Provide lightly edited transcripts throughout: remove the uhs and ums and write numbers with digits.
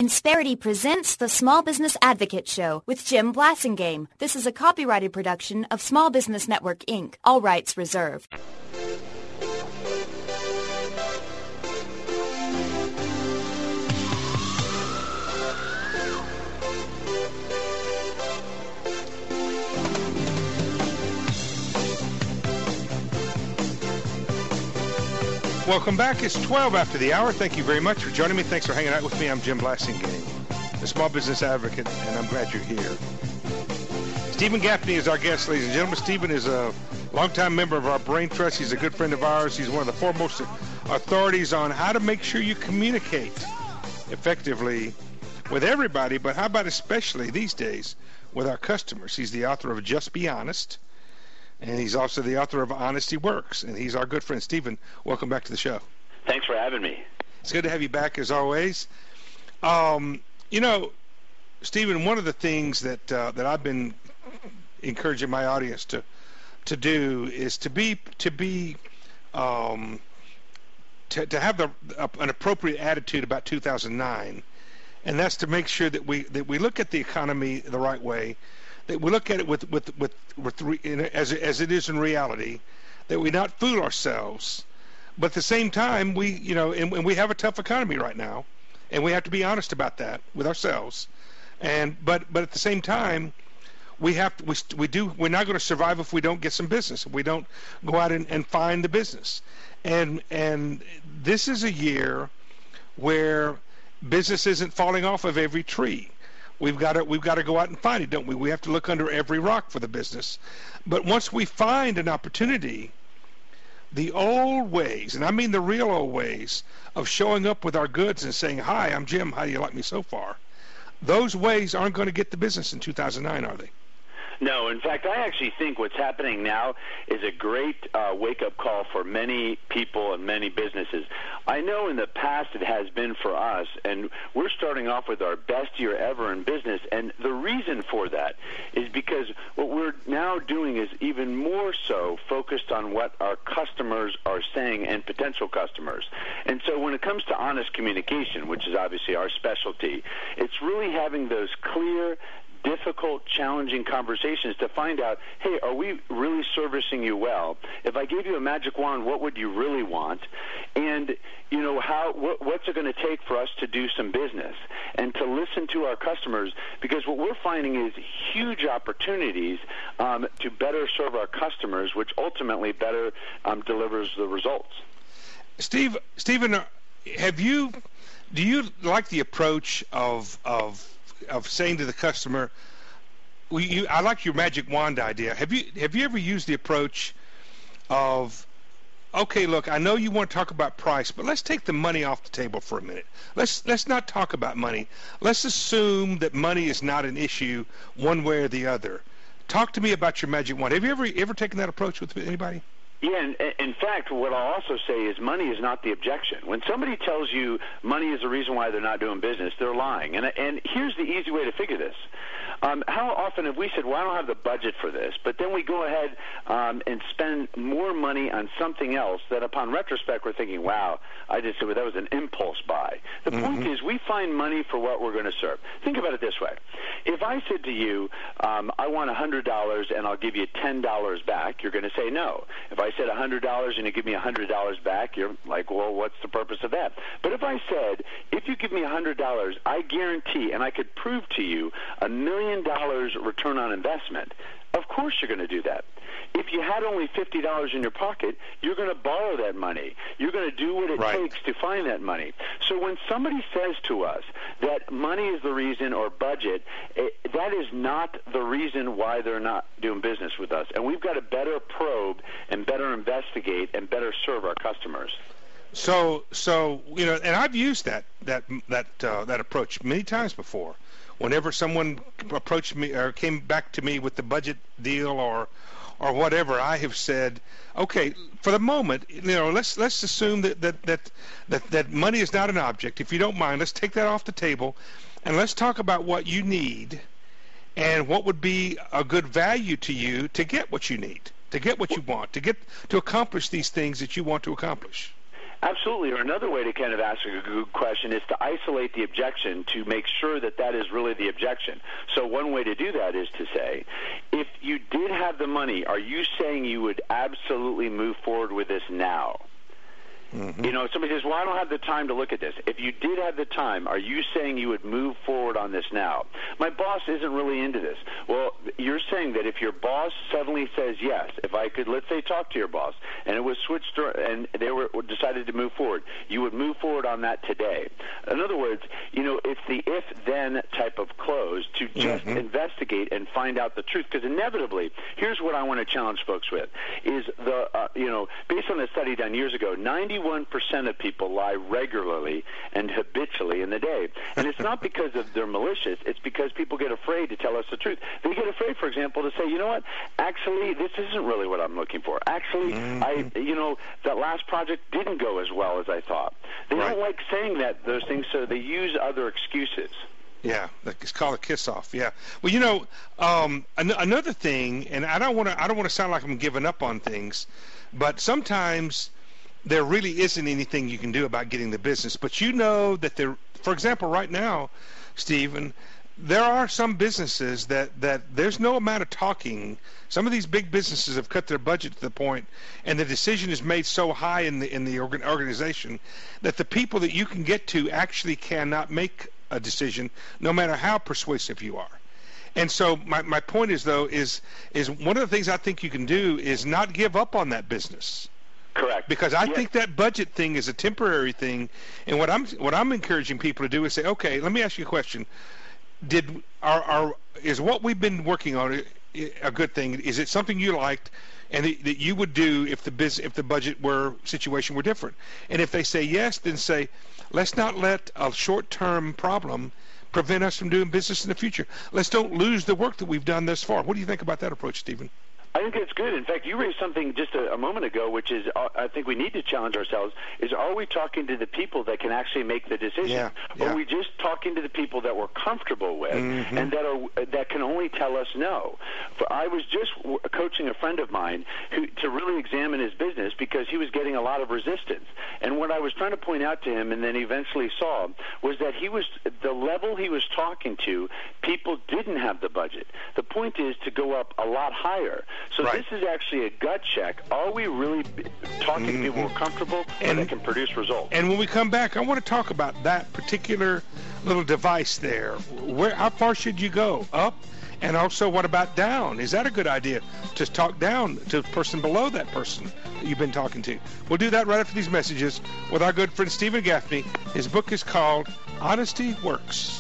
Insperity presents the Small Business Advocate Show with Jim Blasingame. This is a copyrighted production of Small Business Network, Inc. All rights reserved. Welcome back. It's 12 after the hour. Thank you very much for joining me. Thanks for hanging out with me. I'm Jim Blasingame, the Small Business Advocate, and I'm glad you're here. Stephen Gaffney is our guest, ladies and gentlemen. Stephen is a longtime member of our Brain Trust. He's a good friend of ours. He's one of the foremost authorities on how to make sure you communicate effectively with everybody, but how about especially these days with our customers. He's the author of Just Be Honest. And he's also the author of Honesty Works, and he's our good friend. Stephen, welcome back to the show. Thanks for having me. It's good to have you back, as always. You know, Stephen, one of the things that I've been encouraging my audience to do is to have an appropriate attitude about 2009, and that's to make sure that we look at the economy the right way, that we look at it as it is in reality, that we not fool ourselves, but at the same time and we have a tough economy right now, and we have to be honest about that with ourselves, but at the same time we're not going to survive if we don't get some business, if we don't go out and find the business, and this is a year where business isn't falling off of every tree. We've got to go out and find it, don't we? We have to look under every rock for the business. But once we find an opportunity, the old ways, and I mean the real old ways, of showing up with our goods and saying, "Hi, I'm Jim. How do you like me so far?" Those ways aren't going to get the business in 2009, are they? No, in fact, I actually think what's happening now is a great wake-up call for many people and many businesses. I know in the past it has been for us, and we're starting off with our best year ever in business, and the reason for that is because what we're now doing is even more so focused on what our customers are saying and potential customers. And so when it comes to honest communication, which is obviously our specialty, it's really having those clear, difficult, challenging conversations to find out, hey, are we really servicing you well? If I gave you a magic wand, what would you really want? And, what's it going to take for us to do some business and to listen to our customers? Because what we're finding is huge opportunities to better serve our customers, which ultimately better delivers the results. Stephen, do you like the approach of saying to the customer, I like your magic wand idea. Have you ever used the approach of, okay, look, I know you want to talk about price, but let's take the money off the table for a minute. Let's not talk about money. Let's assume that money is not an issue one way or the other. Talk to me about your magic wand. Have you ever taken that approach with anybody? Yeah, and in fact, what I'll also say is money is not the objection. When somebody tells you money is the reason why they're not doing business, they're lying. And here's the easy way to figure this. How often have we said, well, I don't have the budget for this, but then we go ahead and spend more money on something else that upon retrospect we're thinking, wow, I just said, well, that was an impulse buy. The point is we find money for what we're going to serve. Think about it this way. If I said to you, I want $100 and I'll give you $10 back, you're going to say no. If I said $100 and you give me $100 back, you're like, well, what's the purpose of that? But if I said, if you give me $100, I guarantee, and I could prove to you, $1 million return on investment, of course you're going to do that. If you had only $50 in your pocket, you're going to borrow that money. You're going to do what it takes to find that money. So when somebody says to us that money is the reason or budget, that is not the reason why they're not doing business with us. And we've got to better probe and better investigate and better serve our customers. So and I've used that approach many times before. Whenever someone approached me or came back to me with the budget deal or whatever, I have said, okay, for the moment, let's assume that money is not an object. If you don't mind, let's take that off the table, and let's talk about what you need and what would be a good value to you to get what you need, to get what you want, to accomplish these things that you want to accomplish. Absolutely. Or another way to kind of ask a good question is to isolate the objection to make sure that that is really the objection. So one way to do that is to say, if you did have the money, are you saying you would absolutely move forward with this now? Mm-hmm. You know, somebody says, well, I don't have the time to look at this. If you did have the time, are you saying you would move forward on this now? My boss isn't really into this. Well, you're saying that if your boss suddenly says yes, if I could, let's say, talk to your boss, and it was switched and they were decided to move forward, you would move forward on that today. In other words, you know, it's the if-then type of close to just investigate and find out the truth. Because inevitably, here's what I want to challenge folks with, is based on a study done years ago, 91% of people lie regularly and habitually in the day. And it's not because they're malicious. It's because people get afraid to tell us the truth. They get afraid, for example, to say, you know what, actually, this isn't really what I'm looking for. Actually, that last project didn't go as well as I thought. They don't like saying those things, so they use other excuses. Yeah, it's called a kiss-off. Yeah. Well, you know, another thing, and I don't want to sound like I'm giving up on things, but sometimes there really isn't anything you can do about getting the business. But you know that for example, right now, Stephen, there are some businesses that there's no amount of talking. Some of these big businesses have cut their budget to the point, and the decision is made so high in the organization that the people that you can get to actually cannot make a decision, no matter how persuasive you are. And so my point is, though, is one of the things I think you can do is not give up on that business. Correct. Because I think that budget thing is a temporary thing, and what I'm encouraging people to do is say, okay, let me ask you a question: is what we've been working on a good thing? Is it something you liked, and that you would do if the budget situation were different? And if they say yes, then say, let's not let a short-term problem prevent us from doing business in the future. Let's don't lose the work that we've done thus far. What do you think about that approach, Stephen? I think it's good. In fact, you raised something just a moment ago, which is I think we need to challenge ourselves, is are we talking to the people that can actually make the decision? Yeah. Or are we just talking to the people that we're comfortable with and that can only tell us no? I was just coaching a friend of mine to really examine his business because he was getting a lot of resistance. And what I was trying to point out to him and then eventually saw was that the level he was talking to, people didn't have the budget. The point is to go up a lot higher. So this is actually a gut check. Are we really talking to people who are comfortable and that can produce results? And when we come back, I want to talk about that particular little device there. How far should you go? Up? And also, what about down? Is that a good idea? Just talk down to the person below that person that you've been talking to. We'll do that right after these messages with our good friend Stephen Gaffney. His book is called Honesty Works.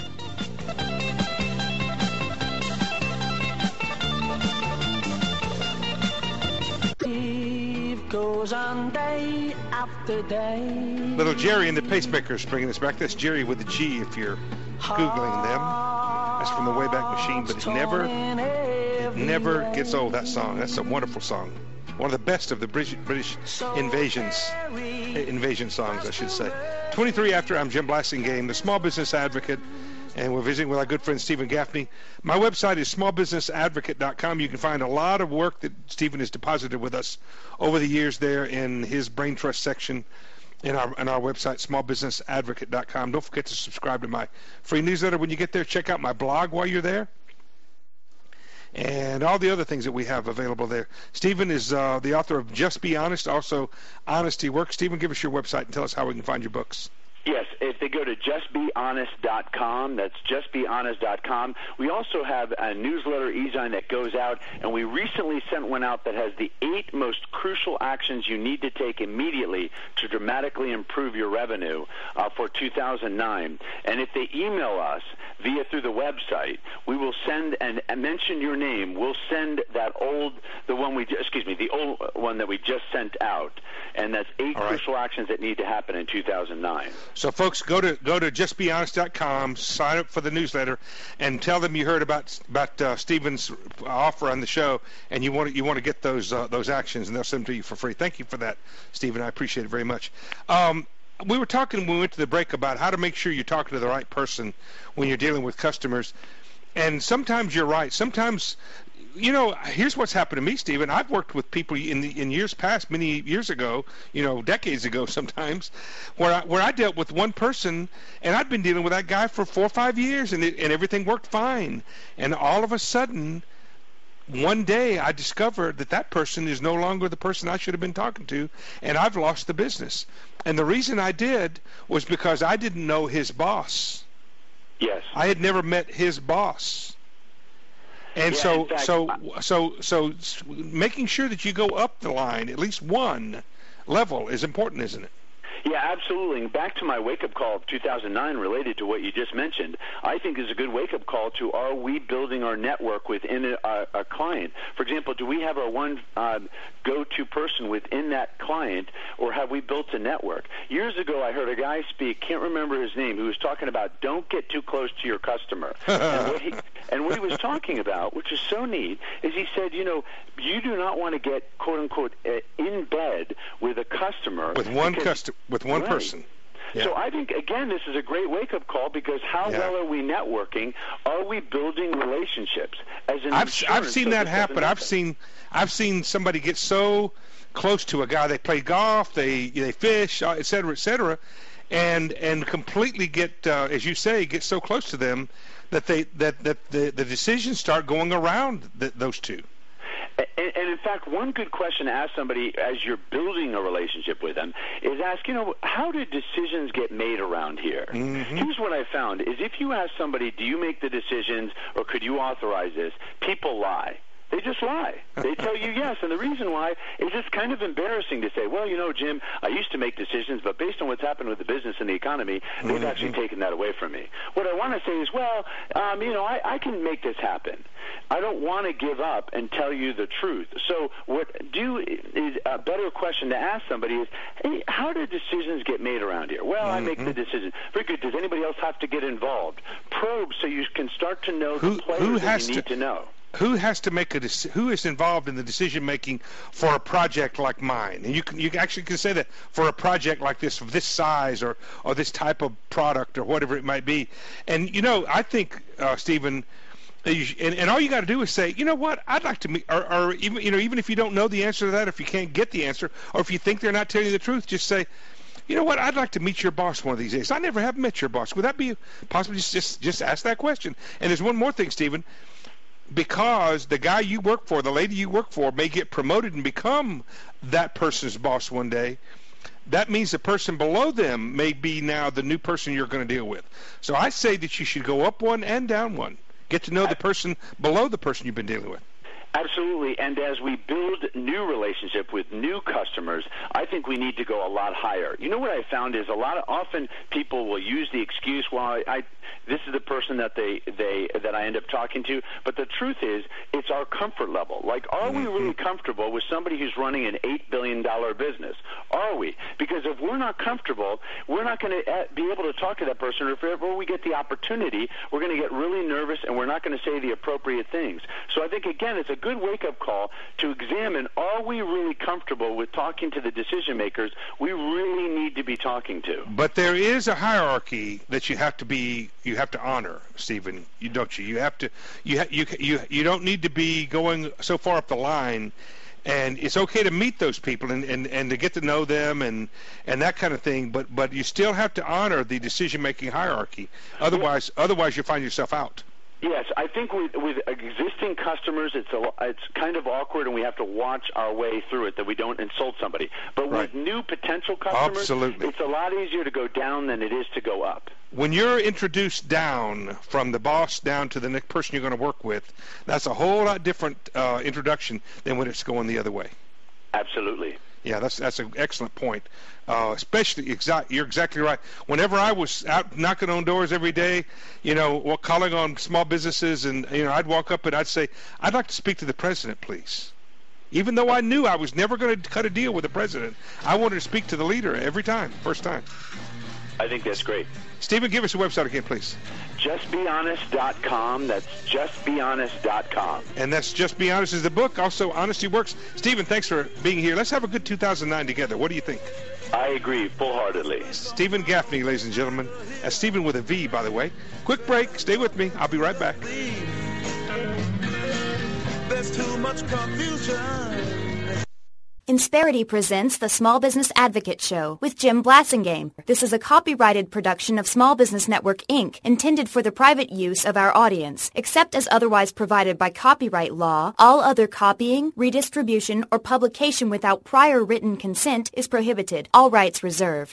Goes on day after day. Little Jerry and the Pacemakers bringing us back. That's Jerry with a G if you're Googling them. That's from the Wayback Machine, but it never gets old, that song. That's a wonderful song. One of the best of the British invasion songs, I should say. 23 after, I'm Jim Blasingame, the Small Business Advocate, and we're visiting with our good friend Stephen Gaffney. My website is smallbusinessadvocate.com. You can find a lot of work that Stephen has deposited with us over the years there in his Brain Trust section in our website, smallbusinessadvocate.com. Don't forget to subscribe to my free newsletter. When you get there, check out my blog while you're there and all the other things that we have available there. Stephen is the author of Just Be Honest, also Honesty Works. Stephen, give us your website and tell us how we can find your books. Yes, if they go to justbehonest.com, that's justbehonest.com. We also have a newsletter, e-zine, that goes out, and we recently sent one out that has the 8 most crucial actions you need to take immediately to dramatically improve your revenue for 2009. And if they email us through the website, we will send and mention your name. We'll send the old one that we just sent out, and that's 8 crucial actions that need to happen in 2009. So, folks, go to justbehonest.com, sign up for the newsletter, and tell them you heard about Stephen's offer on the show, and you want to get those actions, and they'll send them to you for free. Thank you for that, Stephen. I appreciate it very much. We were talking when we went to the break about how to make sure you're talking to the right person when you're dealing with customers, and sometimes you're right. Sometimes here's what's happened to me, Stephen. I've worked with people in years past, many years ago, decades ago sometimes, where I dealt with one person, and I'd been dealing with that guy for 4 or 5 years, and everything worked fine. And all of a sudden, one day I discovered that person is no longer the person I should have been talking to, and I've lost the business. And the reason I did was because I didn't know his boss. Yes. I had never met his boss. And so making sure that you go up the line, at least one level, is important, isn't it? Yeah, absolutely. And back to my wake-up call of 2009 related to what you just mentioned, I think is a good wake-up call to, are we building our network within a client? For example, do we have our one go-to person within that client, or have we built a network? Years ago, I heard a guy speak, can't remember his name, who was talking about don't get too close to your customer. And what he was talking about, which is so neat, is he said, you do not want to get, quote-unquote, in bed with a customer. With one customer. With one person. Yeah. So I think, again, this is a great wake-up call, because how well are we networking? Are we building relationships? I've seen that happen. I've seen somebody get so close to a guy. They play golf, they fish, et cetera, and completely get, as you say, get so close to them that the decisions start going around those two. And in fact, one good question to ask somebody as you're building a relationship with them is ask, how do decisions get made around here? Mm-hmm. Here's what I found, is if you ask somebody, do you make the decisions or could you authorize this, people lie. They just lie. They tell you yes, and the reason why is it's kind of embarrassing to say, well, Jim, I used to make decisions, but based on what's happened with the business and the economy, they've actually taken that away from me. What I want to say is, well, I can make this happen. I don't want to give up and tell you the truth. So is a better question to ask somebody is, hey, how do decisions get made around here? Well, I make the decision. Very good. Does anybody else have to get involved? Probe so you can start to know the players that you need to know. Who has to make who is involved in the decision making for a project like mine? And you actually can say that for a project like this, of this size or this type of product or whatever it might be. And I think, Stephen, and all you got to do is say, you know what, I'd like to meet, or even even if you don't know the answer to that, if you can't get the answer, or if you think they're not telling you the truth, just say, you know what, I'd like to meet your boss one of these days. I never have met your boss. Would that be possible? Just ask that question. And there's one more thing, Stephen. Because the guy you work for, the lady you work for, may get promoted and become that person's boss one day, that means the person below them may be now the new person you're going to deal with. So I say that you should go up one and down one. Get to know the person below the person you've been dealing with. Absolutely, and as we build new relationship with new customers, I think we need to go a lot higher. What I found is often people will use the excuse, well, this is the person that that I end up talking to, but the truth is, it's our comfort level. Like, are we really comfortable with somebody who's running an $8 billion business? Are we? Because if we're not comfortable, we're not going to be able to talk to that person, or if ever we get the opportunity, we're going to get really nervous and we're not going to say the appropriate things. So I think, again, it's a good wake-up call to examine, are we really comfortable with talking to the decision makers we really need to be talking to? But there is a hierarchy that you have to honor, Stephen. You have to you don't need to be going so far up the line, and it's okay to meet those people and to get to know them and that kind of thing, but you still have to honor the decision-making hierarchy. Otherwise you'll find yourself out. Yes, I think with existing customers, it's kind of awkward, and we have to watch our way through it that we don't insult somebody. But with new potential customers, Absolutely. It's a lot easier to go down than it is to go up. When you're introduced down from the boss down to the next person you're going to work with, that's a whole lot different introduction than when it's going the other way. Absolutely. Yeah, that's an excellent point. Especially, you're exactly right. Whenever I was out knocking on doors every day, calling on small businesses, and I'd walk up and I'd say, "I'd like to speak to the president, please." Even though I knew I was never going to cut a deal with the president, I wanted to speak to the leader every time, first time. I think that's great. Stephen, give us your website again, please. JustBeHonest.com. That's JustBeHonest.com. And that's Just Be Honest is the book. Also, Honesty Works. Stephen, thanks for being here. Let's have a good 2009 together. What do you think? I agree full-heartedly. Stephen Gaffney, ladies and gentlemen. That's Stephen with a V, by the way. Quick break. Stay with me. I'll be right back. There's There's too much confusion. Insperity presents the Small Business Advocate Show with Jim Blasingame. This is a copyrighted production of Small Business Network, Inc., intended for the private use of our audience. Except as otherwise provided by copyright law, all other copying, redistribution, or publication without prior written consent is prohibited. All rights reserved.